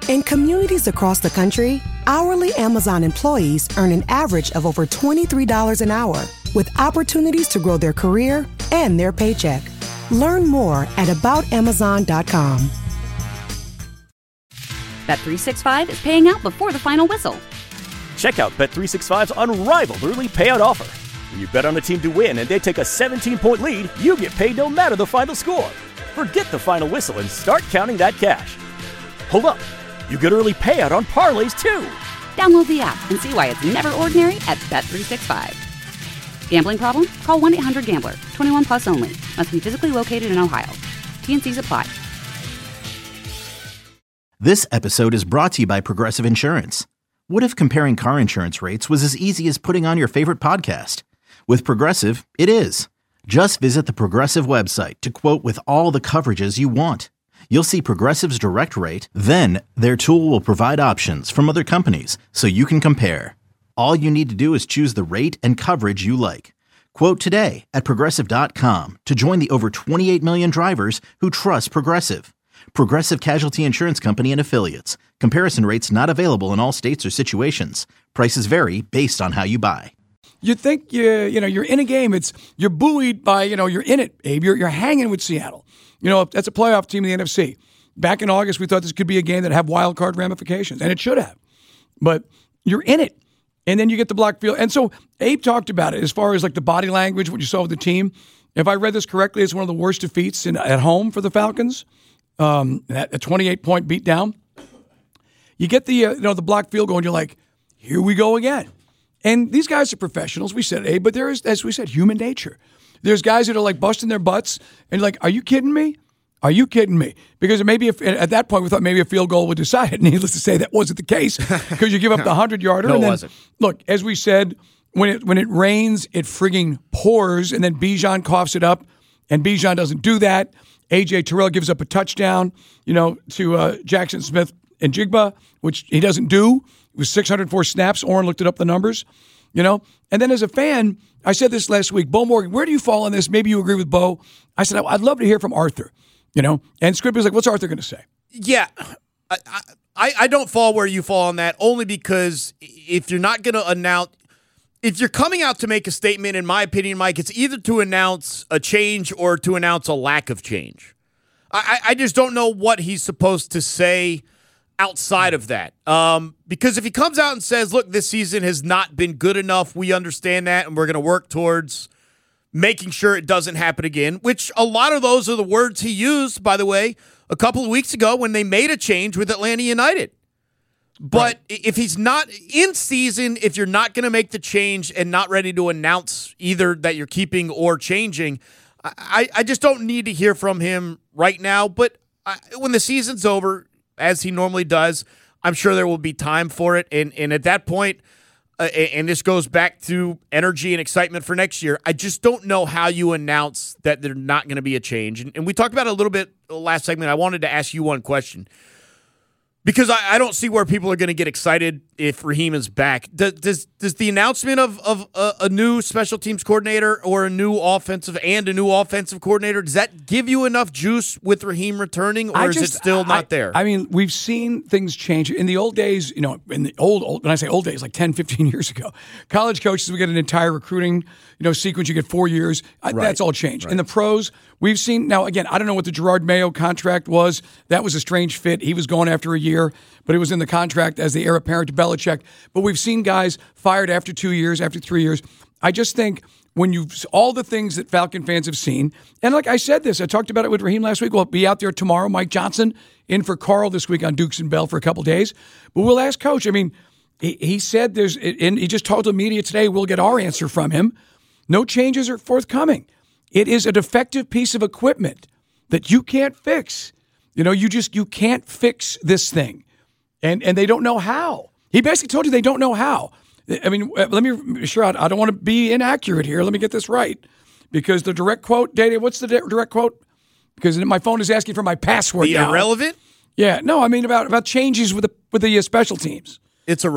In communities across the country, hourly Amazon employees earn an average of over $23 an hour, with opportunities to grow their career and their paycheck. Learn more at aboutamazon.com. Bet365 is paying out before the final whistle. Check out Bet365's unrivaled early payout offer. When you bet on a team to win and they take a 17-point lead, you get paid no matter the final score. Forget the final whistle and start counting that cash. Hold up. You get early payout on parlays, too. Download the app and see why it's never ordinary at Bet365. Gambling problem? Call 1-800-GAMBLER. 21 plus only. Must be physically located in Ohio. T&Cs apply. This episode is brought to you by Progressive Insurance. What if comparing car insurance rates was as easy as putting on your favorite podcast? With Progressive, it is. Just visit the Progressive website to quote with all the coverages you want. You'll see Progressive's direct rate, then their tool will provide options from other companies so you can compare. All you need to do is choose the rate and coverage you like. Quote today at Progressive.com to join the over 28 million drivers who trust Progressive. Progressive Casualty Insurance Company and Affiliates. Comparison rates not available in all states or situations. Prices vary based on how you buy. You think you're in a game. You're buoyed by, you're in it, Abe. You're hanging with Seattle. That's a playoff team in the NFC. Back in August, we thought this could be a game that had wild card ramifications, and it should have. But you're in it. And then you get the block field. And so Abe talked about it as far as like the body language, what you saw with the team. If I read this correctly, it's one of the worst defeats at home for the Falcons. A 28-point beatdown. You get the block field goal, and you're like, here we go again. And these guys are professionals. We said, Abe, but there is, as we said, human nature. There's guys that are like busting their butts and like, are you kidding me? Are you kidding me? Because maybe at that point we thought maybe a field goal would decide it. Needless to say, that wasn't the case because you give up the 100-yarder. No, and it then, wasn't. Look, as we said, when it rains, it frigging pours, and then Bijan coughs it up, and Bijan doesn't do that. A.J. Terrell gives up a touchdown, to Jackson Smith and Jigba, which he doesn't do. It was 604 snaps. Orrin looked it up, the numbers, And then as a fan, I said this last week, Bo Morgan, where do you fall on this? Maybe you agree with Bo. I said, I'd love to hear from Arthur, And Scripps was like, what's Arthur going to say? Yeah, I don't fall where you fall on that, only because if you're not going to announce, if you're coming out to make a statement, in my opinion, Mike, it's either to announce a change or to announce a lack of change. I just don't know what he's supposed to say outside of that. Because if he comes out and says, look, this season has not been good enough, we understand that, and we're going to work towards making sure it doesn't happen again, which a lot of those are the words he used, by the way, a couple of weeks ago when they made a change with Atlanta United. But if he's not in season, if you're not going to make the change and not ready to announce either that you're keeping or changing, I just don't need to hear from him right now. But when the season's over, as he normally does, I'm sure there will be time for it. And at that point, and this goes back to energy and excitement for next year, I just don't know how you announce that there's not going to be a change. And we talked about it a little bit last segment. I wanted to ask you one question. Because I don't see where people are going to get excited if Raheem is back. Does the announcement of a new special teams coordinator or a new offensive coordinator, does that give you enough juice with Raheem returning, or is it still not there? I mean, we've seen things change. In the old days, in the old when I say old days, like 10, 15 years ago, college coaches would get an entire recruiting sequence. You get 4 years. That's all changed. Right. In the pros, we've seen, now again, I don't know what the Gerard Mayo contract was. That was a strange fit. He was gone after a year, but it was in the contract as the heir apparent to Belichick. But we've seen guys fired after 2 years, after 3 years. I just think when all the things that Falcon fans have seen, and like I said this, I talked about it with Raheem last week. We'll be out there tomorrow. Mike Johnson in for Carl this week on Dukes and Bell for a couple days. But we'll ask Coach. I mean, he said and he just told the media today we'll get our answer from him. No changes are forthcoming. It is a defective piece of equipment that you can't fix. You can't fix this thing. And they don't know how. He basically told you they don't know how. I mean, let me be sure. I don't want to be inaccurate here. Let me get this right. Because the direct quote, Data, what's the direct quote? Because my phone is asking for my password now. Irrelevant? Yeah. No, I mean about changes with the special teams. It's irrelevant.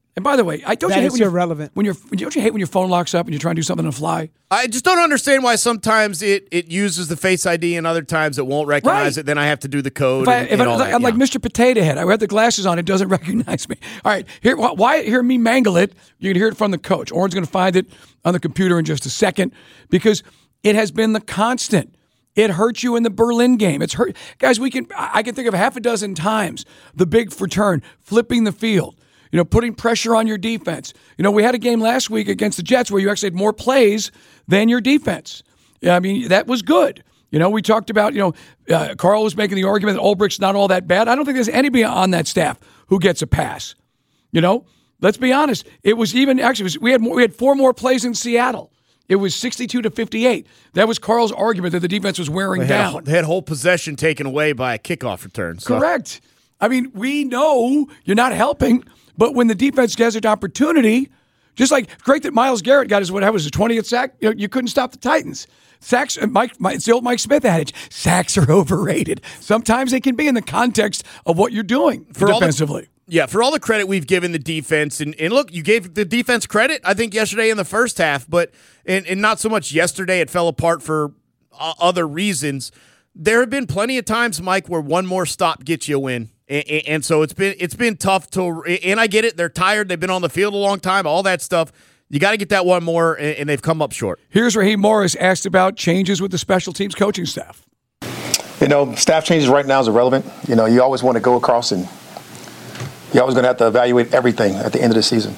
And by the way, don't you hate irrelevant. Don't you hate when your phone locks up and you're trying to do something on the fly? I just don't understand why sometimes it uses the Face ID and other times it won't recognize it. Then I have to do the code. I'm like Mr. Potato Head. I have the glasses on. It doesn't recognize me. All right, hear me mangle it. You can hear it from the coach. Oren's going to find it on the computer in just a second because it has been the constant. It hurt you in the Berlin game. It's hurt. Guys, I can think of half a dozen times the big return, flipping the field. Putting pressure on your defense. We had a game last week against the Jets where you actually had more plays than your defense. I mean, that was good. We talked about, Carl was making the argument that Ulbricht's not all that bad. I don't think there's anybody on that staff who gets a pass. Let's be honest. It was even, actually, we had 4 more plays in Seattle. It was 62-58. That was Carl's argument that the defense was wearing down. They had whole possession taken away by a kickoff return. So. Correct. I mean, we know you're not helping. But when the defense gets an opportunity, just like great that Myles Garrett got his 20th sack, you couldn't stop the Titans. Sacks, it's the old Mike Smith adage, sacks are overrated. Sometimes they can be in the context of what you're doing defensively. For all the credit we've given the defense, and look, you gave the defense credit, I think, yesterday in the first half, but and not so much yesterday. It fell apart for other reasons. There have been plenty of times, Mike, where one more stop gets you a win. And so it's been tough and I get it. They're tired. They've been on the field a long time, all that stuff. You got to get that one more, and they've come up short. Here's Raheem Morris asked about changes with the special teams coaching staff. Staff changes right now is irrelevant. You always want to go across and you're always going to have to evaluate everything at the end of the season.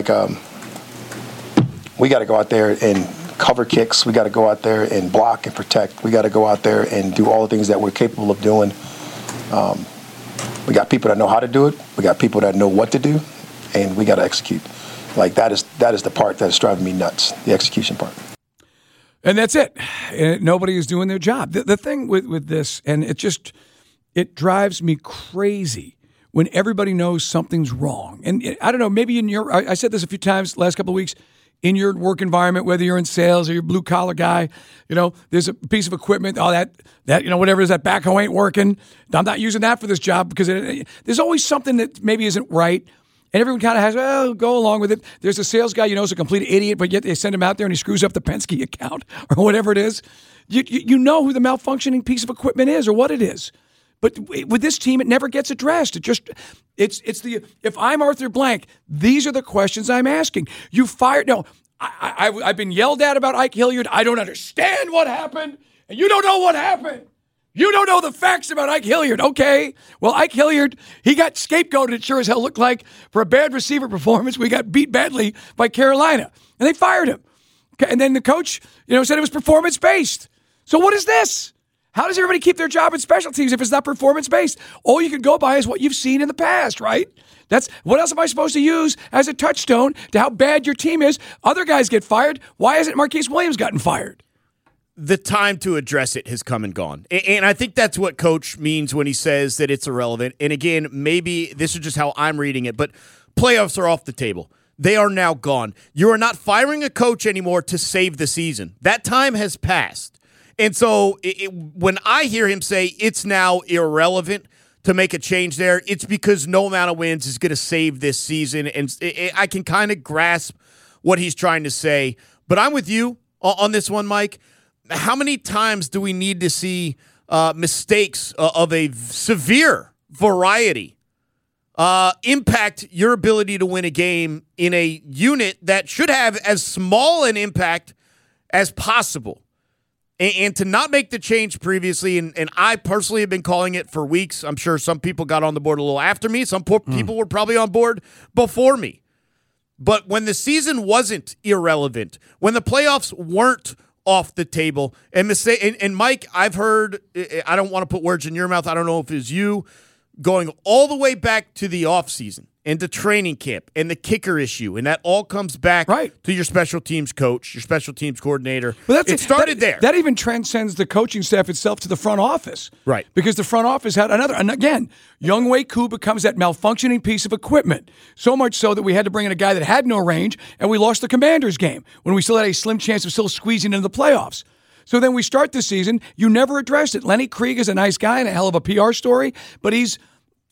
We got to go out there and cover kicks. We got to go out there and block and protect. We got to go out there and do all the things that we're capable of doing. We got people that know how to do it. We got people that know what to do, and we got to execute. That is the part that's driving me nuts, the execution part. And that's it. Nobody is doing their job. The thing with this, and it drives me crazy when everybody knows something's wrong. And I don't know, maybe I said this a few times the last couple of weeks, in your work environment, whether you're in sales or you're a blue-collar guy, there's a piece of equipment, that whatever it is, that backhoe ain't working. I'm not using that for this job because there's always something that maybe isn't right. And everyone kind of has, go along with it. There's a sales guy is a complete idiot, but yet they send him out there and he screws up the Penske account or whatever it is. You know who the malfunctioning piece of equipment is or what it is. But with this team, it never gets addressed. If I'm Arthur Blank, these are the questions I'm asking. You fired. No, I've been yelled at about Ike Hilliard. I don't understand what happened, and you don't know what happened. You don't know the facts about Ike Hilliard. Okay, well, Ike Hilliard, he got scapegoated. It sure as hell looked like for a bad receiver performance. We got beat badly by Carolina, and they fired him. And then the coach, said it was performance based. So what is this? How does everybody keep their job in special teams if it's not performance-based? All you can go by is what you've seen in the past, right? What else am I supposed to use as a touchstone to how bad your team is? Other guys get fired. Why hasn't Marquise Williams gotten fired? The time to address it has come and gone. And I think that's what Coach means when he says that it's irrelevant. And again, maybe this is just how I'm reading it, but playoffs are off the table. They are now gone. You are not firing a coach anymore to save the season. That time has passed. And so when I hear him say it's now irrelevant to make a change there, it's because no amount of wins is going to save this season. And I can kind of grasp what he's trying to say. But I'm with you on this one, Mike. How many times do we need to see mistakes of a severe variety impact your ability to win a game in a unit that should have as small an impact as possible? And to not make the change previously, and I personally have been calling it for weeks. I'm sure some people got on the board a little after me. Some people were probably on board before me. But when the season wasn't irrelevant, when the playoffs weren't off the table, and Mike, I've heard, I don't want to put words in your mouth. I don't know if it's you, going all the way back to the offseason and the training camp and the kicker issue, and that all comes back to your special teams coach, your special teams coordinator. But it started there. That even transcends the coaching staff itself to the front office. Right. Because the front office had another, and again, Younghoe Koo becomes that malfunctioning piece of equipment. So much so that we had to bring in a guy that had no range, and we lost the Commanders game when we still had a slim chance of still squeezing into the playoffs. So then we start the season, you never addressed it. Lenny Krieg is a nice guy and a hell of a PR story, but he's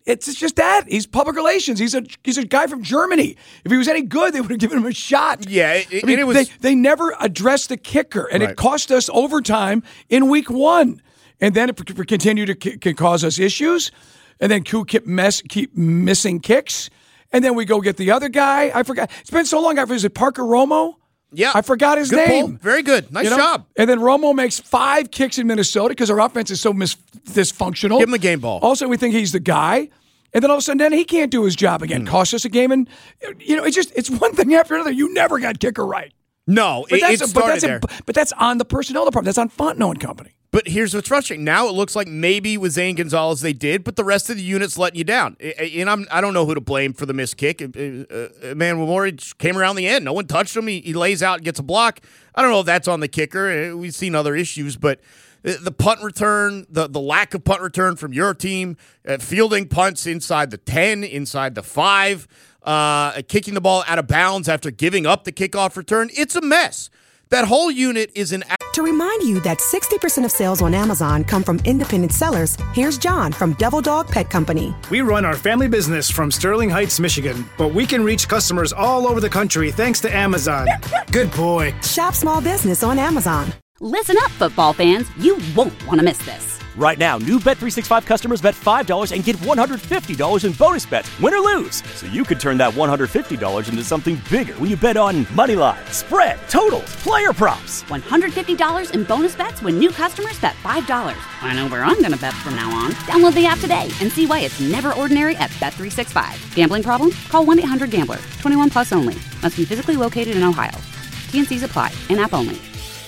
It's just that. He's public relations. He's a guy from Germany. If he was any good, they would have given him a shot. Yeah, they never addressed the kicker, and it cost us overtime in week 1. And then it continued to can cause us issues. And then Koo keep missing kicks. And then we go get the other guy. I forgot. It's been so long. Is it Parker Romo? Yeah. I forgot his name. Pull. Very good. Nice job. And then Romo makes 5 kicks in Minnesota because our offense is so dysfunctional. Give him a game ball. Also, we think he's the guy. And then all of a sudden, then he can't do his job again. Cost us a game. And, it's one thing after another. You never got kicker right. No, it started there. But that's on the personnel department. That's on Fontenot and company. But here's what's frustrating. Now it looks like maybe with Zane Gonzalez they did, but the rest of the unit's letting you down. And I don't know who to blame for the missed kick. Emmanuel Moore came around the end. No one touched him. He lays out and gets a block. I don't know if that's on the kicker. We've seen other issues, but the punt return, the lack of punt return from your team, fielding punts inside the 10, inside the 5, kicking the ball out of bounds after giving up the kickoff return, it's a mess. That whole unit is an... To remind you that 60% of sales on Amazon come from independent sellers, here's John from Devil Dog Pet Company. We run our family business from Sterling Heights, Michigan, but we can reach customers all over the country thanks to Amazon. Good boy. Shop small business on Amazon. Listen up, football fans. You won't want to miss this. Right now, new Bet365 customers bet $5 and get $150 in bonus bets, win or lose. So you could turn that $150 into something bigger when you bet on moneyline, spread, totals, player props. $150 in bonus bets when new customers bet $5. I know where I'm going to bet from now on. Download the app today and see why it's never ordinary at Bet365. Gambling problem? Call 1-800-GAMBLER. 21 plus only. Must be physically located in Ohio. T&Cs apply. In-app only.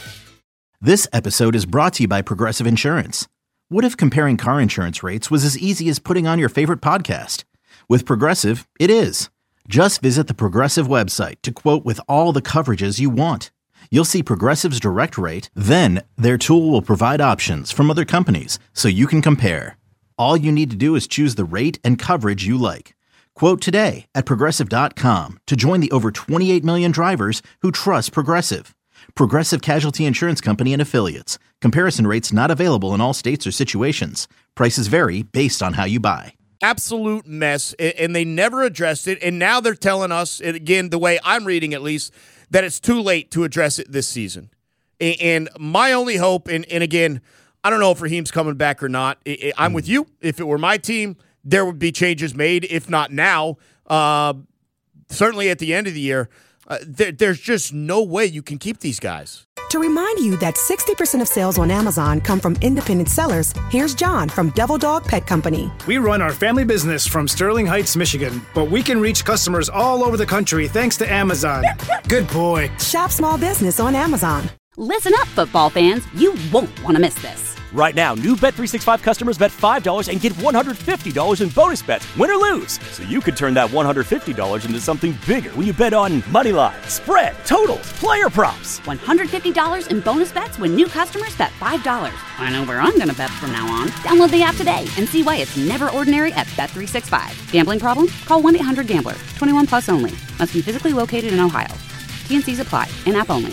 This episode is brought to you by Progressive Insurance. What if comparing car insurance rates was as easy as putting on your favorite podcast? With Progressive, it is. Just visit the Progressive website to quote with all the coverages you want. You'll see Progressive's direct rate, then their tool will provide options from other companies so you can compare. All you need to do is choose the rate and coverage you like. Quote today at Progressive.com to join the over 28 million drivers who trust Progressive. Progressive Casualty Insurance Company and Affiliates. Comparison rates not available in all states or situations. Prices vary based on how you buy. Absolute mess, and they never addressed it, and now they're telling us, and again, the way I'm reading at least, that it's too late to address it this season. And my only hope, and again, I don't know if Raheem's coming back or not. I'm with you. If it were my team, there would be changes made, if not now, certainly at the end of the year. There's just no way you can keep these guys. To remind you that 60% of sales on Amazon come from independent sellers, here's John from Devil Dog Pet Company. We run our family business from Sterling Heights, Michigan, but we can reach customers all over the country thanks to Amazon. Good boy. Shop small business on Amazon. Listen up, football fans. You won't want to miss this. Right now, new Bet365 customers bet $5 and get $150 in bonus bets, win or lose. So you could turn that $150 into something bigger when you bet on moneyline, spread, totals, player props. $150 in bonus bets when new customers bet $5. I know where I'm going to bet from now on. Download the app today and see why it's never ordinary at Bet365. Gambling problem? Call 1-800-GAMBLER. 21 plus only. Must be physically located in Ohio. T&Cs apply. In-app only.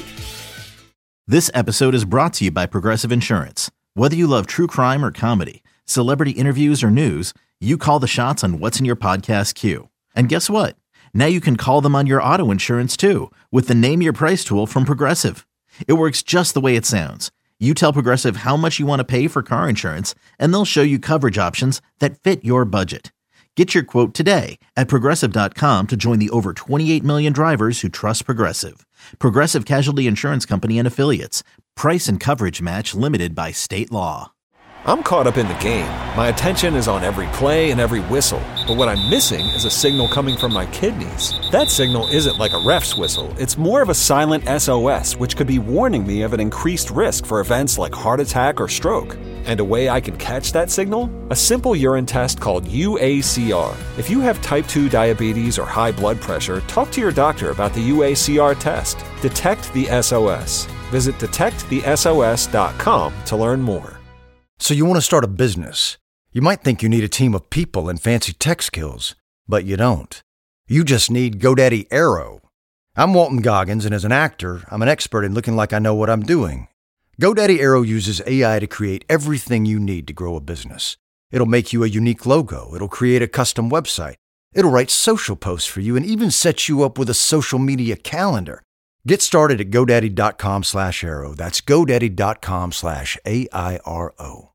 This episode is brought to you by Progressive Insurance. Whether you love true crime or comedy, celebrity interviews or news, you call the shots on what's in your podcast queue. And guess what? Now you can call them on your auto insurance too with the Name Your Price tool from Progressive. It works just the way it sounds. You tell Progressive how much you want to pay for car insurance, and they'll show you coverage options that fit your budget. Get your quote today at Progressive.com to join the over 28 million drivers who trust Progressive. Progressive Casualty Insurance Company and Affiliates. Price and coverage match limited by state law. I'm caught up in the game. My attention is on every play and every whistle. But what I'm missing is a signal coming from my kidneys. That signal isn't like a ref's whistle. It's more of a silent SOS, which could be warning me of an increased risk for events like heart attack or stroke. And a way I can catch that signal? A simple urine test called UACR. If you have type 2 diabetes or high blood pressure, talk to your doctor about the UACR test. Detect the SOS. Visit detectthesos.com to learn more. So you want to start a business. You might think you need a team of people and fancy tech skills, but you don't. You just need GoDaddy Aero. I'm Walton Goggins, and as an actor, I'm an expert in looking like I know what I'm doing. GoDaddy Aero uses AI to create everything you need to grow a business. It'll make you a unique logo. It'll create a custom website. It'll write social posts for you and even set you up with a social media calendar. Get started at GoDaddy.com/Airo. That's GoDaddy.com/AIRO.